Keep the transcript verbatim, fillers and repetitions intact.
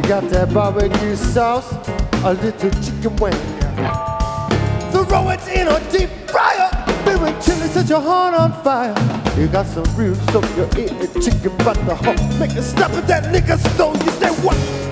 got that barbecue sauce, a little chicken wing. Throw it in a deep fryer, baby, till it set your heart on fire. You got some ribs, so you eat the chicken, but the heart make it stop at that liquor store. You say what?